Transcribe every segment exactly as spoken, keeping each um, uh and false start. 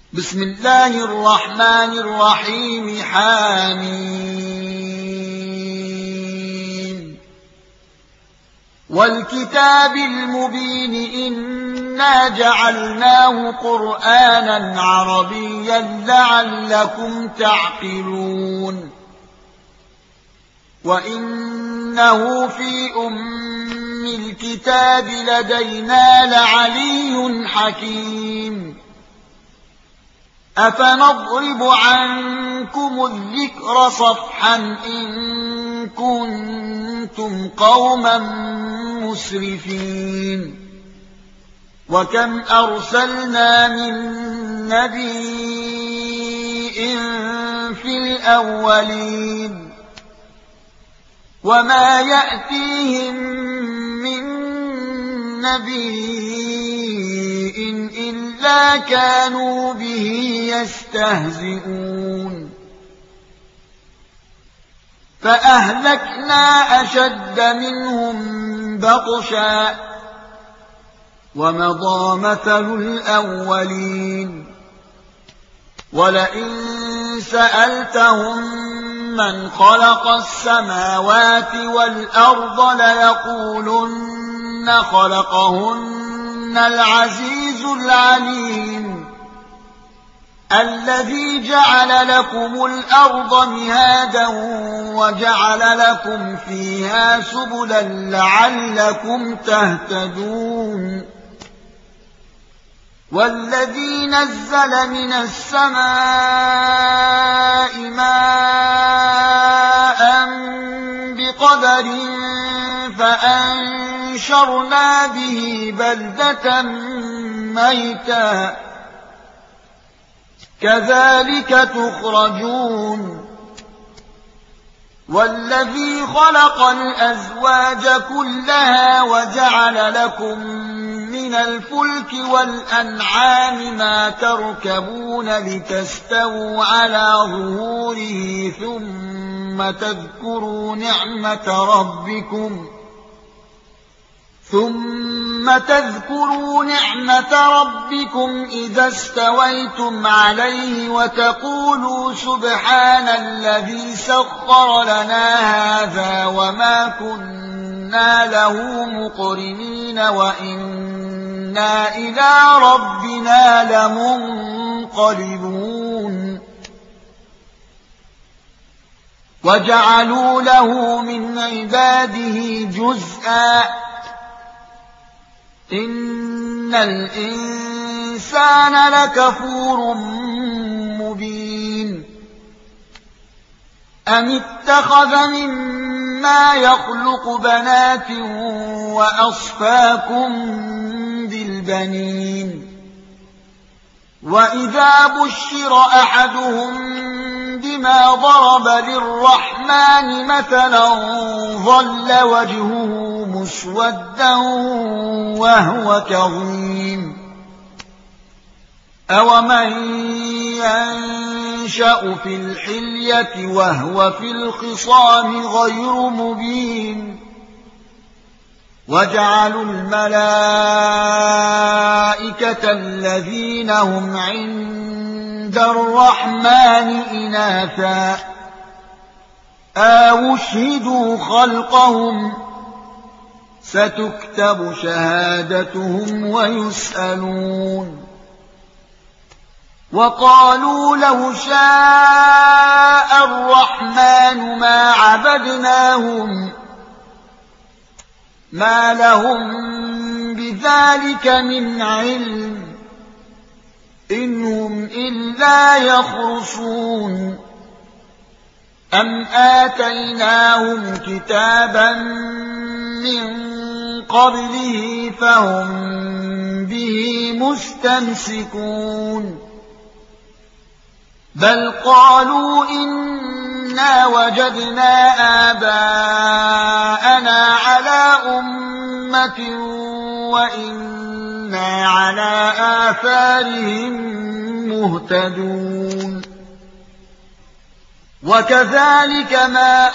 بسم الله الرحمن الرحيم حميم والكتاب المبين إنا جعلناه قرآنا عربيا لعلكم تعقلون وإنه في أم الكتاب لدينا لعلي حكيم أفنضرب عنكم الذكر صفحا إن كنتم قوما مسرفين وكم أرسلنا من نبي في الأولين وما يأتيهم من نبي إلا كانوا به يستهزئون فأهلكنا أشد منهم بطشا ومضى مثل الأولين ولئن سألتهم من خلق السماوات والأرض ليقولن خلقهن العزيز العليم الذي جعل لكم الأرض مهادا وجعل لكم فيها سبلا لعلكم تهتدون والذي نزل من السماء ماء بقدر فأنشرنا به بلدة ميتا كذلك تخرجون والذي خلق الأزواج كلها وجعل لكم من الفلك والأنعام ما تركبون لتستووا على ظهوره ثم تذكروا نعمة ربكم ثم تذكروا نعمة ربكم إذا استويتم عليه وتقولوا سبحان الذي سخر لنا هذا وما كنا له مقرنين وإنا إلى ربنا لمنقلبون وجعلوا له من عباده جزءا إن الإنسان لكفور مبين أم اتخذ مما يخلق بنات وأصفاكم بالبنين وإذا بشر أحدهم بما ضرب للرحمن مثلا ظل وجهه مسودا وهو كظيم أومن ينشأ في الحلية وهو في الخصام غير مبين وجعلوا الملائكة الذين هم عند الرحمن إناثا أو اشهدوا خلقهم ستكتب شهادتهم ويسألون وقالوا لو شاء الرحمن ما عبدناهم ما لهم بذلك من علم إنهم إلا يخرصون أم آتيناهم كتابا من قبله فهم به مستمسكون بل قالوا إنا وجدنا آباءنا على أمة وإنا على آثارهم مهتدون وكذلك ما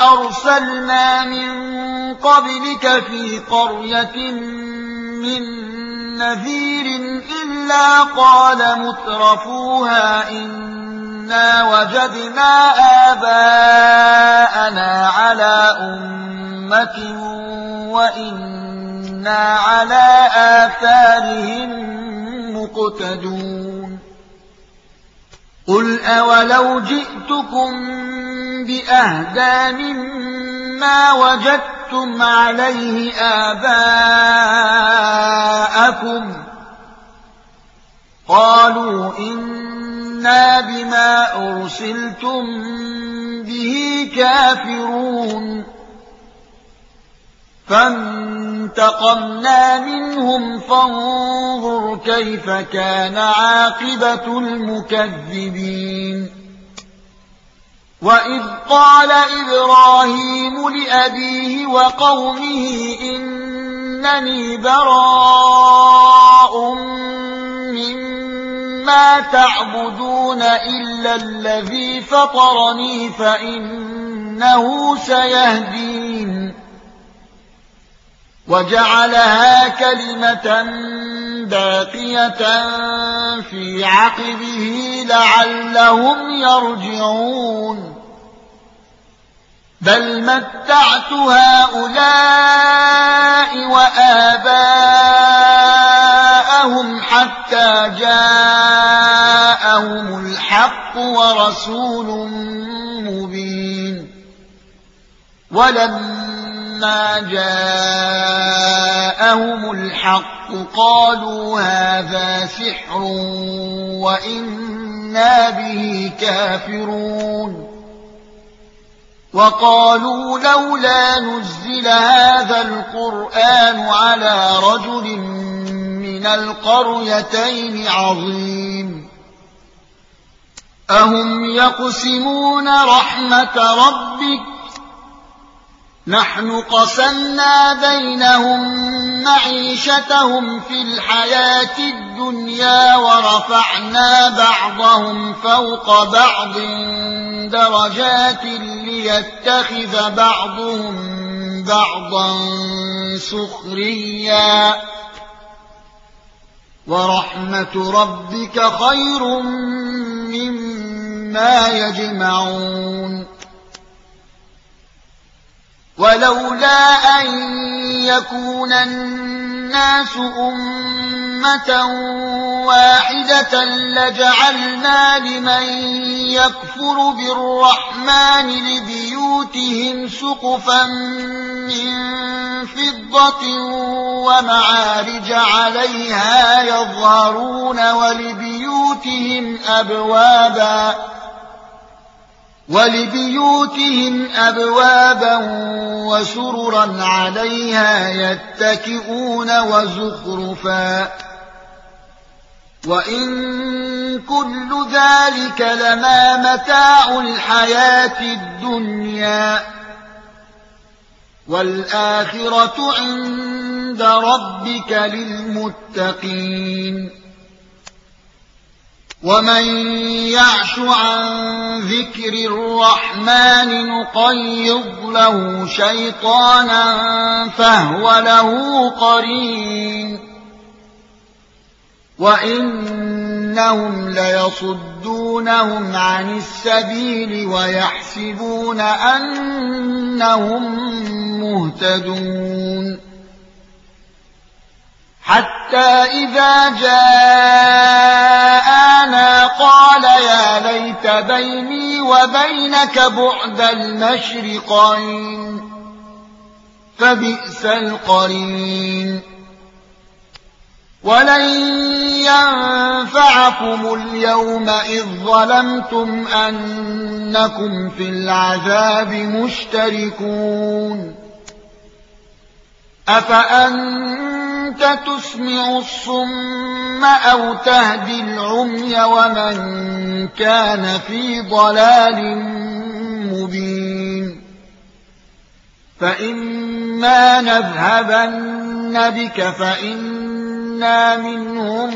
أرسلنا من قبلك في قرية من نذير إلا قال مترفوها إنا وجدنا آباءنا على أمة وإنا على آثارهم مقتدون قل أولو جئتكم بأهدى مما وجدتم عليه آباءكم قالوا إنا بما أرسلتم به كافرون فانتقمنا منهم فانظر كيف كان عاقبة المكذبين وإذ قال إبراهيم لأبيه وقومه إنني براء مما تعبدون إلا الذي فطرني فإنه سيهدين وجعلها كلمة باقية في عقبه لعلهم يرجعون بل متعت هؤلاء وآباءهم حتى جاءهم الحق ورسول مبين ولما جاءهم الحق قالوا هذا سحر وإنا به كافرون وقالوا لولا نزل هذا القرآن على رجل من القريتين عظيم أهم يقسمون رحمة ربك نحن قسمنا بينهم معيشتهم في الحياة الدنيا ورفعنا بعضهم فوق بعض درجات ليتخذ بعضهم بعضا سخريا ورحمة ربك خير مما يجمعون ولولا أن يكون الناس أمة واحدة لجعلنا لمن يكفر بالرحمن لبيوتهم سقفا من فضة ومعارج عليها يظهرون ولبيوتهم أبوابا ولبيوتهم أبوابا وسررا عليها يتكئون وزخرفا وإن كل ذلك لما متاع الحياة الدنيا والآخرة عند ربك للمتقين ومن يعش عن ذكر الرحمن نقيض له شيطانا فهو له قرين وإنهم ليصدونهم عن السبيل ويحسبون أنهم مهتدون حتى إذا جاءنا قال يا ليت بيني وبينك بعد المشرقين فبئس القرين ولن ينفعكم اليوم إذ ظلمتم أنكم في العذاب مشتركون أفأنت تسمع الصم أو تهدي العمي ومن كان في ضلال مبين فإما نذهبن بك فإنا منهم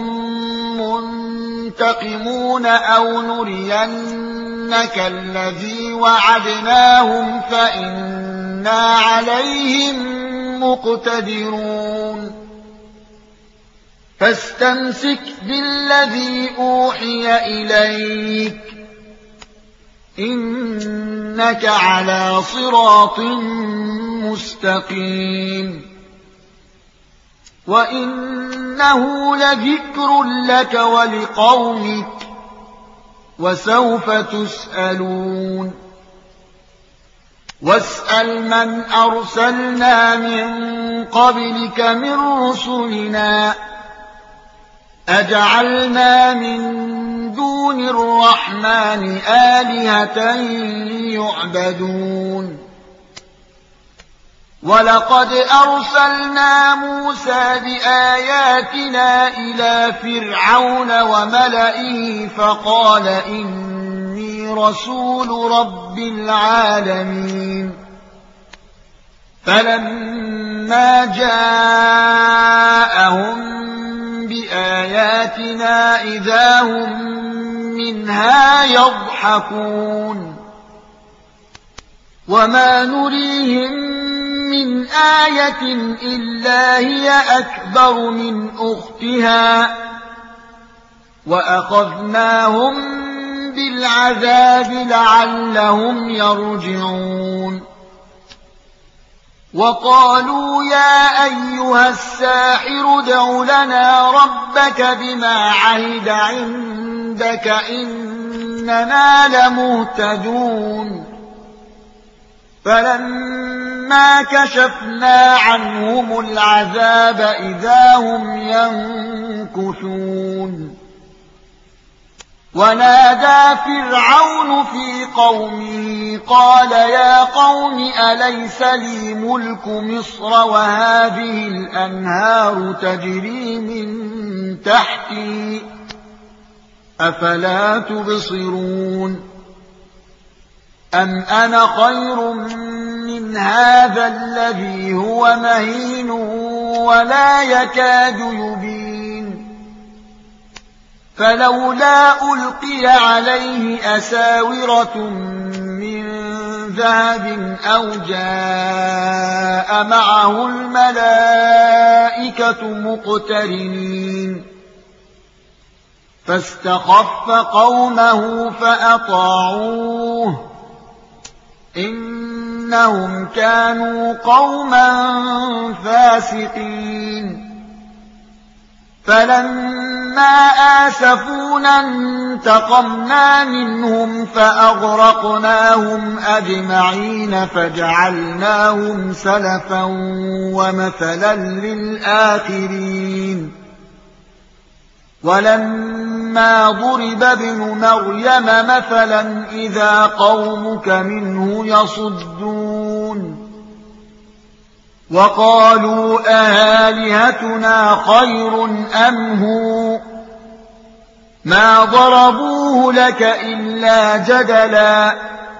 منتقمون أو نرينك الذي وعدناهم فإنا عليهم مقتدرون فاستمسك بالذي أوحي إليك إنك على صراط مستقيم وإنه لذكر لك ولقومك وسوف تسألون واسأل من أرسلنا من قبلك من رسلنا أجعلنا من دون الرحمن آلهة يعبدون ولقد أرسلنا موسى بآياتنا إلى فرعون وملئه فقال إني رسول رب العالمين فلما جاءهم بآياتنا إذا هم منها يضحكون وما نريهم من آية إلا هي أكبر من أختها وأخذناهم بالعذاب لعلهم يرجعون وقالوا يا أيها الساحر ادع لنا ربك بما عهد عندك إننا لمهتدون فلما كشفنا عنهم العذاب إذا هم ينكثون ونادى فرعون في قومه قال يا قوم أليس لي ملك مصر وهذه الأنهار تجري من تحتي أفلا تبصرون أم أنا خير من هذا الذي هو مهين ولا يكاد يبين فلولا ألقي عليه أساورة من ذهب أو جاء معه الملائكة مقترنين فاستخف قومه فأطاعوه إنهم كانوا قوما فاسقين فلما آسفونا انتقمنا منهم فأغرقناهم أجمعين فجعلناهم سلفا ومثلا للآخرين ولما ضرب ابن مريم مثلا إذا قومك منه يصدون وقالوا أآلهتنا خير أم هو ما ضربوه لك إلا جدلا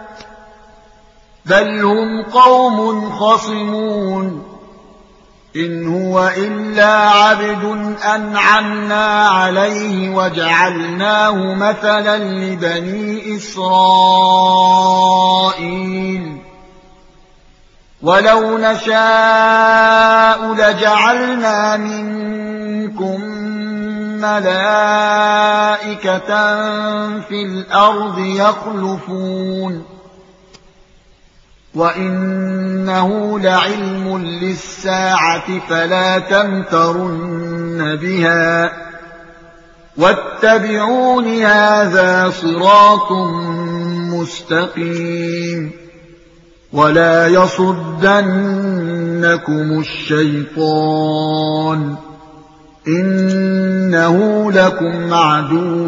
بل هم قوم خصمون إن هو إلا عبد أنعمنا عليه وجعلناه مثلا لبني إسرائيل ولو نشاء لجعلنا منكم ملائكة في الأرض يخلفون وإنه لعلم للساعة فلا تمترن بها واتبعون هذا صراط مستقيم ولا يصدنكم الشيطان إنه لكم عدو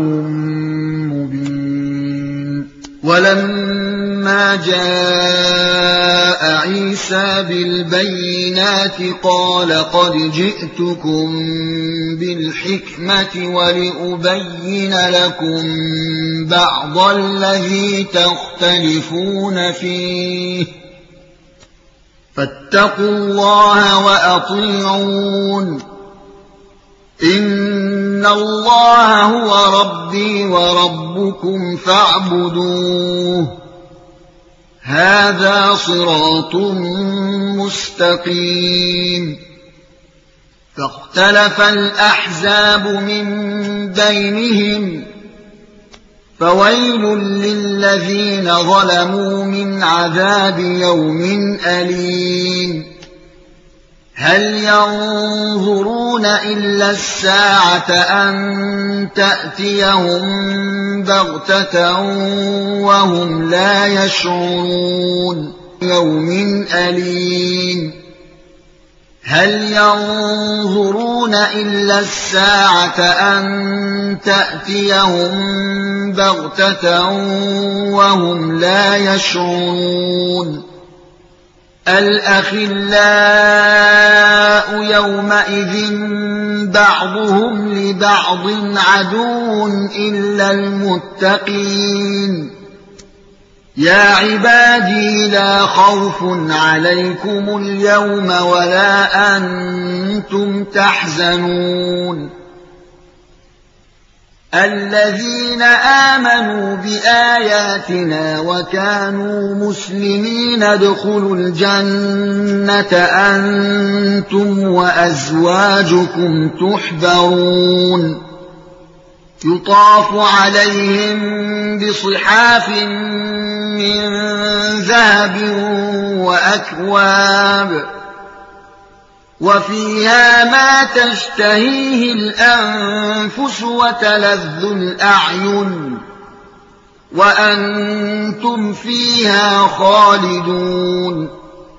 مبين ولما جاء عيسى بالبينات قال قد جئتكم بالحكمة ولأبين لكم بعض الذي تختلفون فيه فاتقوا الله وأطيعون إن الله هو ربي وربكم فاعبدوه هذا صراط مستقيم فاختلف الأحزاب من بينهم فويل للذين ظلموا من عذاب يوم أليم هل ينظرون إلا الساعة أن تأتيهم بغتة وهم لا يشعرون يوم أليم هل ينظرون إلا الساعة أن تأتيهم بغتة وهم لا يشعرون الأخلاء يومئذ بعضهم لبعض عدو إلا المتقين يا عبادي لا خوف عليكم اليوم ولا أنتم تحزنون الذين آمنوا بآياتنا وكانوا مسلمين ادخلوا الجنة أنتم وأزواجكم تحبرون يطاف عليهم بصحاف من ذهب وأكواب وفيها ما تشتهيه الأنفس وتلذ الأعين وأنتم فيها خالدون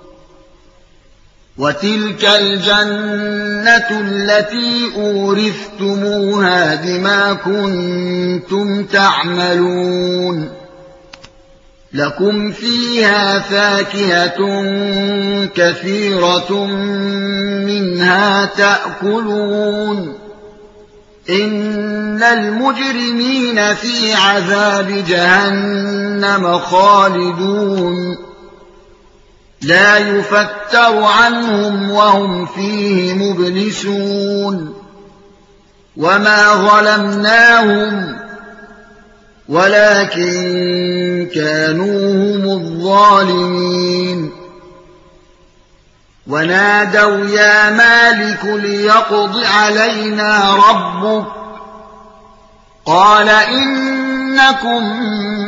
وتلك الجنة التي أورثتموها بما كنتم تعملون لكم فيها فاكهة كثيرة منها تأكلون إن المجرمين في عذاب جهنم خالدون لا يفتر عنهم وهم فيه مبلسون وما ظلمناهم ولكن كانوا هم الظالمين ونادوا يا مالك ليقض علينا ربك قال إنكم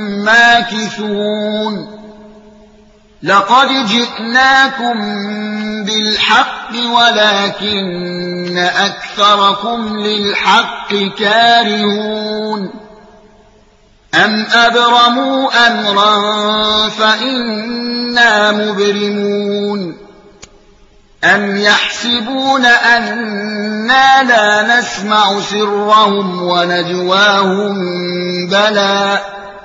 ماكثون لقد جئناكم بالحق ولكن أكثركم للحق كارهون أم أبرموا أمرا فإنا مبرمون أم يحسبون أننا لا نسمع سرهم ونجواهم بلى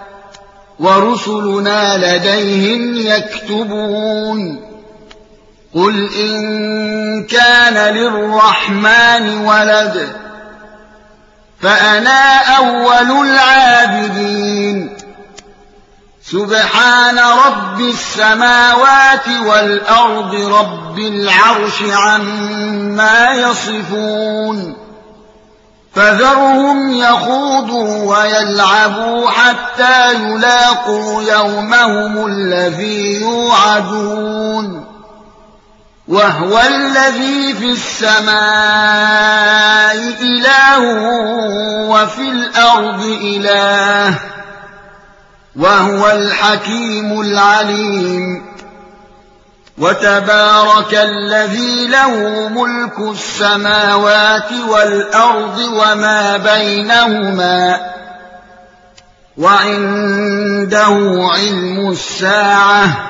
ورسلنا لديهم يكتبون قل إن كان للرحمن ولد فأنا أول العابدين سبحان رب السماوات والأرض رب العرش عما يصفون فذرهم يخوضوا ويلعبوا حتى يلاقوا يومهم الذي يوعدون وهو الذي في السماء إله وفي الأرض إله وهو الحكيم العليم وتبارك الذي له ملك السماوات والأرض وما بينهما وعنده علم الساعة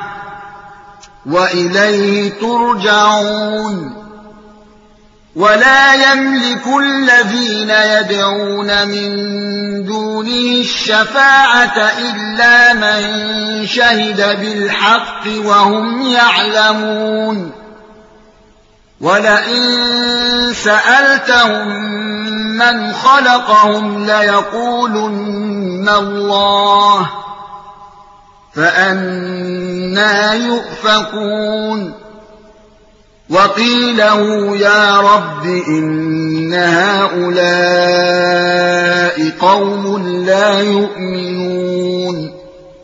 وإليه ترجعون ولا يملك الذين يدعون من دونه الشفاعة إلا من شهد بالحق وهم يعلمون ولئن سألتهم من خلقهم ليقولن الله فأنى يؤفكون وقيله يا رب إن هؤلاء قوم لا يؤمنون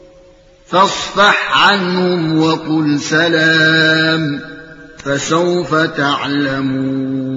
فاصفح عنهم وقل سلام فسوف تعلمون